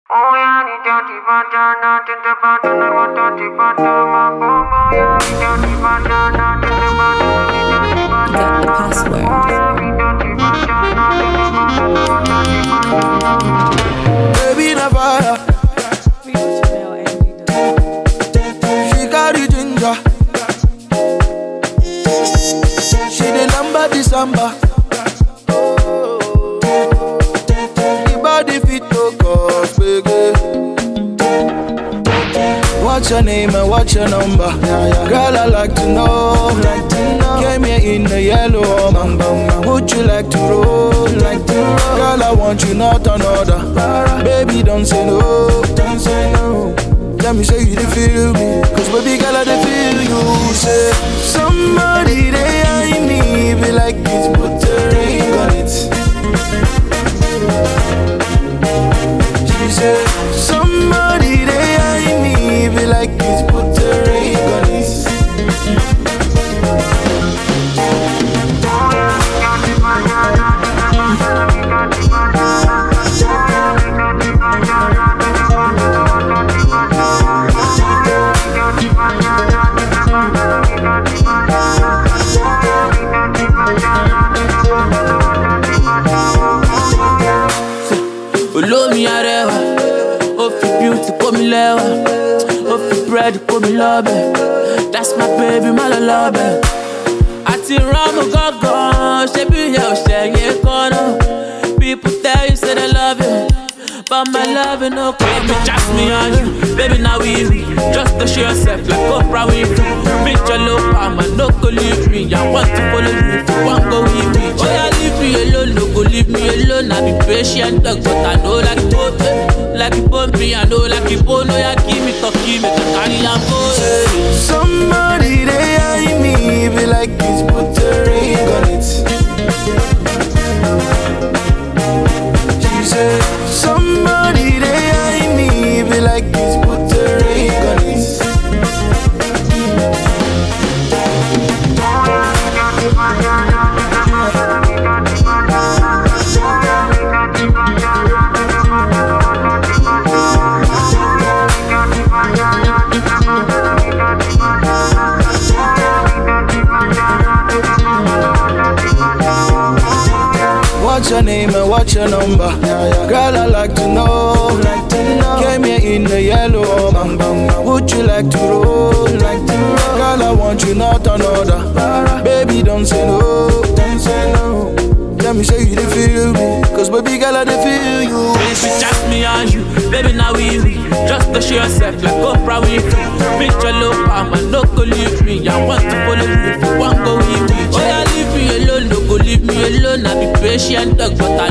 Got the password. Baby na fire. She got the ginger. She the number December. The body fit to cause baby. What's your name and what's your number? Girl, I like to know. Came here in the yellow. Would you like to roll? Girl, I want you, not another. Baby, don't say no. Let me say you dey feel me. Cause baby girl, I dey feel you. Say somebody they eye me. Be like it's put a ring on it. She said somebody they eye me. Be like it's put a ring on it. Olómi arẹwà, ó fi beauty kó mi lẹ́wà, ó fi bread kó mi lọ́bẹ̀, that's my baby, má lọ lọ́bẹ̀. Àti rọ́mù gángan, ṣé bí ìyẹn ò ṣẹ̀yìn kan náà? People tell you say they love you, but my love no come. Baby, just me and you, baby, now we just to show yourself like Oprah Winfrey. Meet your love, mama, no go leave me. I want to follow you if you want go with me. Oh yeah, leave me alone, no go leave me alone. I be patient, dog, but I know like both, like you bump me, I know like you bone. Oh yeah, give me talkie, make a carry and go. Somebody they eye me, be like it's put a ring on it. She said somebody they eye me, be like it's put a ring on it. What's your name and what's your number? Girl, I like to know. Came here in the yellow. Would you like to roll? Girl, I want you, not another. Baby, don't say no. Let me say you dey feel me. Cause baby girl, I dey feel you. It's just me and you, baby, now we just to show yourself like Oprah Winfrey. Meet your love, mama, no go leave me. I want to follow you if you want go with me. Oh yeah, leave me alone, no go leave me alone. I be patient, dog, but I